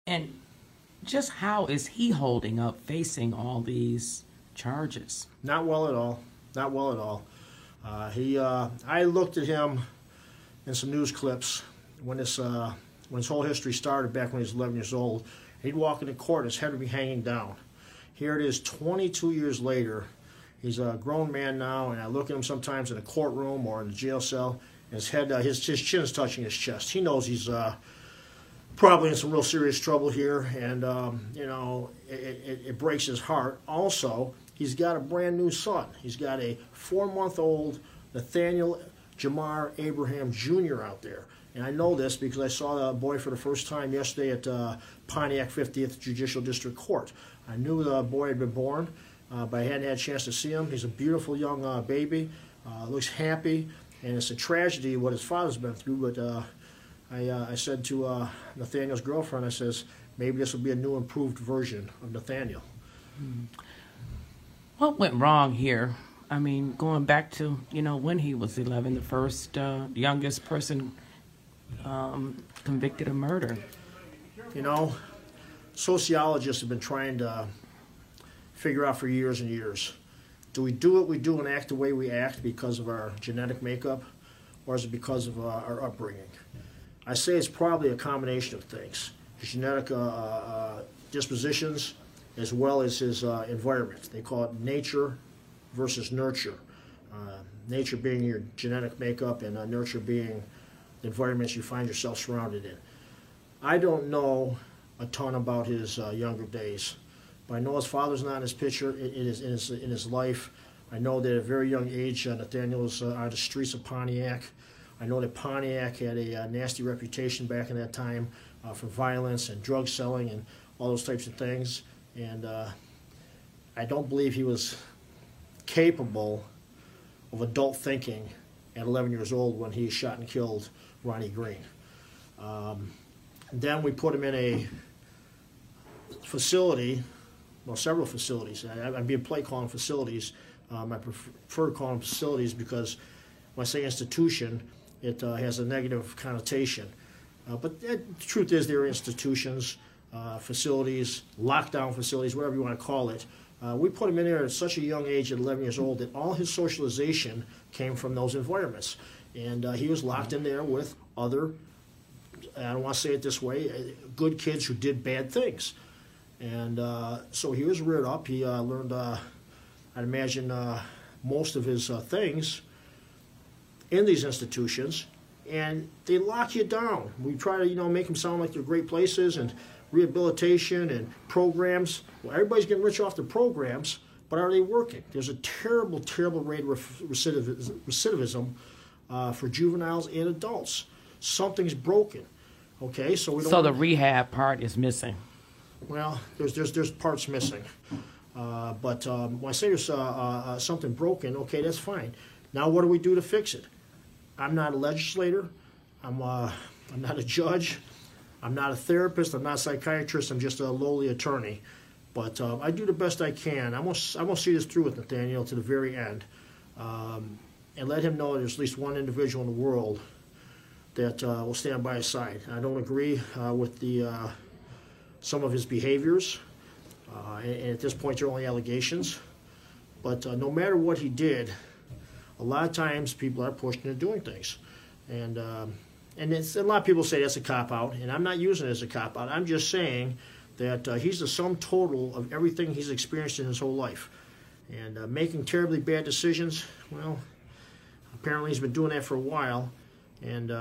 And just how is he holding up facing all these charges? Not well at all. Not well at all. I looked at him in some news clips when his whole history started back when he was 11 years old. He'd walk into court, his head would be hanging down. Here it is 22 years later. He's a grown man now, and I look at him sometimes in a courtroom or in a jail cell, and his head, his chin is touching his chest. He knows he's probably in some real serious trouble here, and it breaks his heart. Also, he's got a brand new son. He's got a 4-month-old Nathaniel Jamar Abraham Jr. out there. And I know this because I saw the boy for the first time yesterday at Pontiac 50th Judicial District Court. I knew the boy had been born, but I hadn't had a chance to see him. He's a beautiful young baby, looks happy, and it's a tragedy what his father's been through. But I said to Nathaniel's girlfriend, I says, maybe this will be a new, improved version of Nathaniel. What went wrong here? I mean, going back to, when he was 11, the first youngest person convicted of murder. Sociologists have been trying to figure out for years and years, do we do what we do and act the way we act because of our genetic makeup, or is it because of our upbringing? I say it's probably a combination of things. His genetic dispositions as well as his environment. They call it nature versus nurture. Nature being your genetic makeup and nurture being the environments you find yourself surrounded in. I don't know a ton about his younger days, but I know his father's not in his picture in his life. I know that at a very young age, Nathaniel was on the streets of Pontiac. I know that Pontiac had a nasty reputation back in that time for violence and drug selling and all those types of things. And I don't believe he was capable of adult thinking at 11 years old when he shot and killed Ronnie Green. Then we put him in a facility, well, several facilities. I'd be polite calling them facilities. I prefer calling them facilities because when I say institution, it has a negative connotation. But the truth is they're institutions, facilities, lockdown facilities, whatever you want to call it. We put him in there at such a young age, at 11 years old, that all his socialization came from those environments. And he was locked in there with other, I don't want to say it this way, good kids who did bad things. And so he was reared up. He learned, I'd imagine, most of his things in these institutions. And they lock you down. We try to, make them sound like they're great places and rehabilitation and programs. Well, everybody's getting rich off the programs, but are they working? There's a terrible, terrible rate of recidivism for juveniles and adults. Something's broken. Okay, so we don't. So the rehab part is missing. Well, there's parts missing, but when I say there's something broken, okay, that's fine. Now, what do we do to fix it? I'm not a legislator. I'm not a judge. I'm not a therapist. I'm not a psychiatrist. I'm just a lowly attorney. But I do the best I can. I'm gonna see this through with Nathaniel to the very end, and let him know there's at least one individual in the world that will stand by his side. I don't agree with some of his behaviors, and at this point they're only allegations. But no matter what he did, a lot of times people are pushed into doing things, and a lot of people say that's a cop-out, and I'm not using it as a cop-out. I'm just saying that he's the sum total of everything he's experienced in his whole life. And making terribly bad decisions, well, apparently he's been doing that for a while, and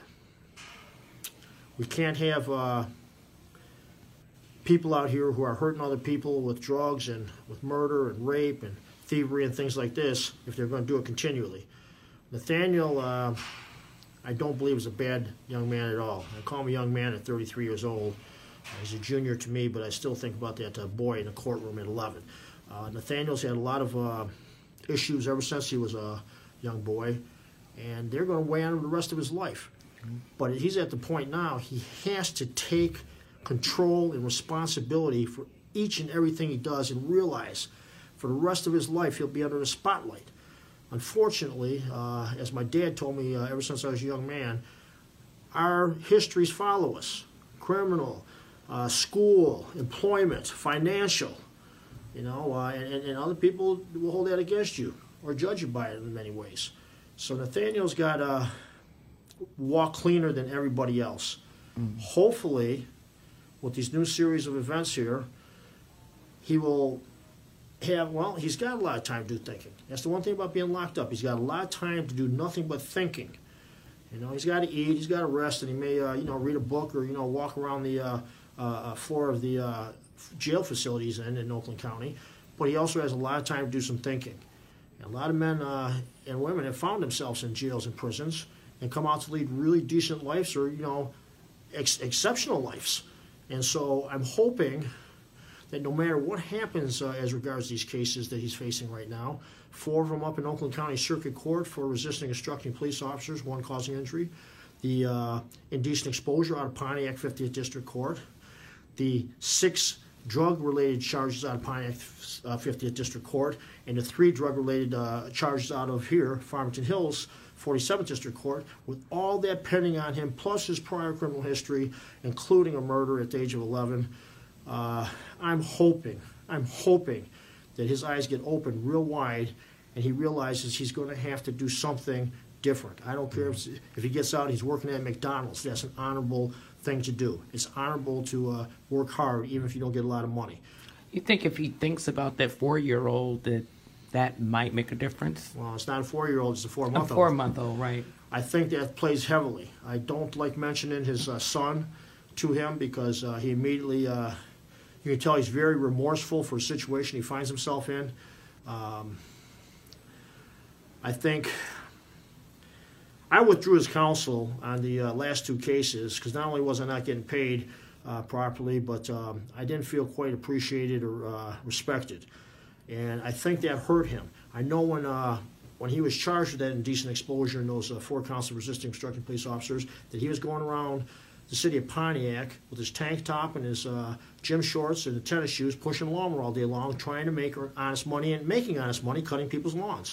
we can't have people out here who are hurting other people with drugs and with murder and rape and thievery and things like this if they're going to do it continually. Nathaniel, I don't believe is a bad young man at all. I call him a young man at 33 years old. He's a junior to me, but I still think about that boy in the courtroom at 11. Nathaniel's had a lot of issues ever since he was a young boy, and they're going to weigh on him the rest of his life. But he's at the point now he has to take control and responsibility for each and everything he does and realize for the rest of his life he'll be under the spotlight. Unfortunately, as my dad told me ever since I was a young man, our histories follow us. Criminal, school, employment, financial, and other people will hold that against you or judge you by it in many ways. So Nathaniel's got to walk cleaner than everybody else. Hopefully, with these new series of events here, he will he's got a lot of time to do thinking. That's the one thing about being locked up. He's got a lot of time to do nothing but thinking. He's got to eat, he's got to rest, and he may, read a book or, walk around the floor of the jail facilities in Oakland County. But he also has a lot of time to do some thinking. And a lot of men and women have found themselves in jails and prisons and come out to lead really decent lives or, exceptional lives. And so I'm hoping that no matter what happens as regards these cases that he's facing right now, 4 of them up in Oakland County Circuit Court for resisting instructing police officers, 1 causing injury, the indecent exposure out of Pontiac 50th District Court, the 6 drug-related charges out of Pontiac 50th District Court, and the 3 drug-related charges out of here, Farmington Hills 47th District Court, with all that pending on him, plus his prior criminal history, including a murder at the age of 11. I'm hoping that his eyes get opened real wide and he realizes he's going to have to do something different. I don't care if he gets out, he's working at McDonald's. That's an honorable thing to do. It's honorable to work hard even if you don't get a lot of money. You think if he thinks about that 4-year-old that might make a difference? Well, it's not a 4-year-old, it's a 4-month-old. A 4-month-old, right. I think that plays heavily. I don't like mentioning his son to him because he immediately... you can tell he's very remorseful for a situation he finds himself in. I think I withdrew his counsel on the last 2 cases because not only was I not getting paid properly, but I didn't feel quite appreciated or respected. And I think that hurt him. I know when he was charged with that indecent exposure and those 4 counts of resisting instructing police officers, that he was going around the city of Pontiac with his tank top and his gym shorts and the tennis shoes, pushing a lawnmower all day long, trying to make honest money and making honest money cutting people's lawns.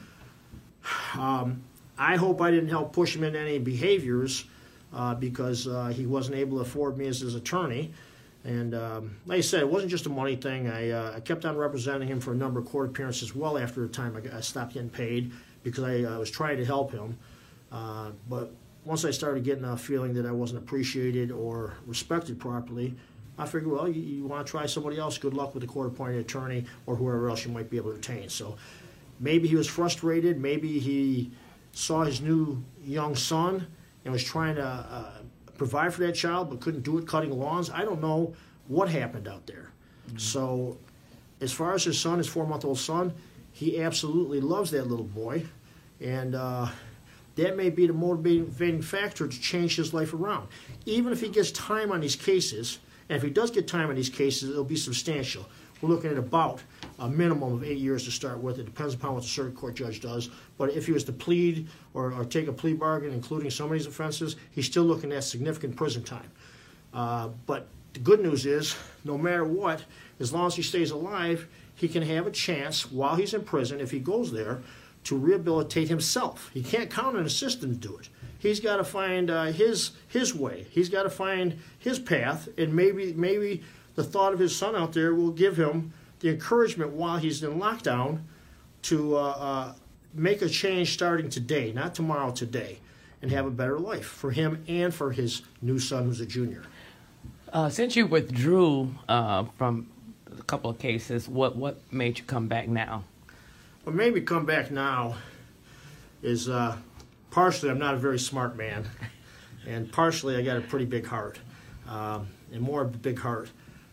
I hope I didn't help push him into any behaviors because he wasn't able to afford me as his attorney. And like I said, it wasn't just a money thing. I kept on representing him for a number of court appearances well after the time I stopped getting paid because I was trying to help him. But once I started getting a feeling that I wasn't appreciated or respected properly, I figured, well, you want to try somebody else, good luck with the court-appointed attorney or whoever else you might be able to retain. So maybe he was frustrated. Maybe he saw his new young son and was trying to provide for that child but couldn't do it cutting lawns. I don't know what happened out there. Mm-hmm. So as far as his son, his 4-month-old son, he absolutely loves that little boy. And that may be the motivating factor to change his life around. Even if he gets time on these cases, and if he does get time on these cases, it'll be substantial. We're looking at about a minimum of 8 years to start with. It depends upon what the circuit court judge does. But if he was to plead or take a plea bargain, including some of these offenses, he's still looking at significant prison time. But the good news is, no matter what, as long as he stays alive, he can have a chance while he's in prison, if he goes there, to rehabilitate himself. He can't count on a system to do it. He's got to find his way. He's got to find his path, and maybe the thought of his son out there will give him the encouragement while he's in lockdown to make a change starting today, not tomorrow, today, and have a better life for him and for his new son who's a junior. Since you withdrew from a couple of cases, what made you come back now? What made me come back now is partially I'm not a very smart man, and partially I got a pretty big heart, and more of a big heart.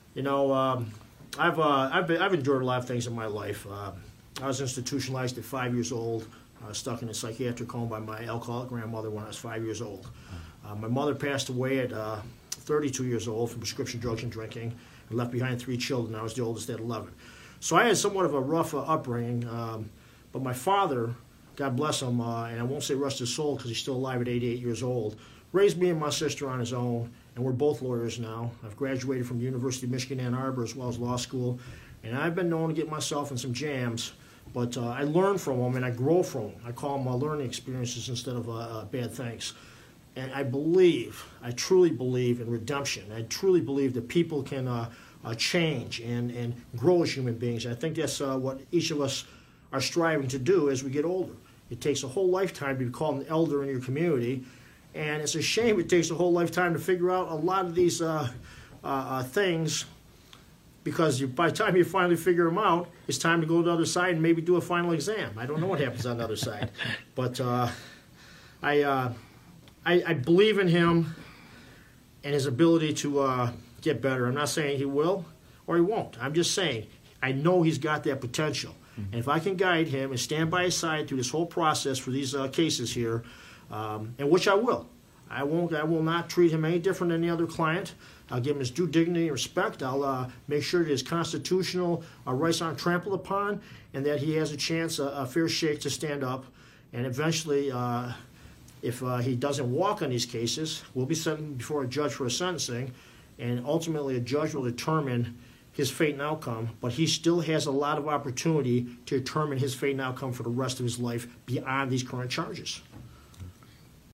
I've endured a lot of things in my life. I was institutionalized at 5 years old. I was stuck in a psychiatric home by my alcoholic grandmother when I was 5 years old. My mother passed away at 32 years old from prescription drugs and drinking, and left behind 3 children. I was the oldest at 11. So I had somewhat of a rough upbringing, but my father, God bless him, and I won't say rest his soul because he's still alive at 88 years old, raised me and my sister on his own, and we're both lawyers now. I've graduated from the University of Michigan, Ann Arbor, as well as law school, and I've been known to get myself in some jams, but I learn from them and I grow from them. I call them learning experiences instead of bad things. And I truly believe in redemption. I truly believe that people can change and grow as human beings. And I think that's what each of us are striving to do as we get older. It takes a whole lifetime to be called an elder in your community, and it's a shame it takes a whole lifetime to figure out a lot of these things, because by the time you finally figure them out, it's time to go to the other side and maybe do a final exam. I don't know what happens on the other side, but I believe in him and his ability to get better. I'm not saying he will or he won't. I'm just saying I know he's got that potential. Mm-hmm. And if I can guide him and stand by his side through this whole process for these cases here, and which I will. I will not treat him any different than any other client. I'll give him his due dignity and respect. I'll make sure that his constitutional rights aren't trampled upon, and that he has a chance, a fair shake to stand up. And eventually, if he doesn't walk on these cases, we'll be sent before a judge for a sentencing, and ultimately a judge will determine his fate and outcome, but he still has a lot of opportunity to determine his fate and outcome for the rest of his life beyond these current charges.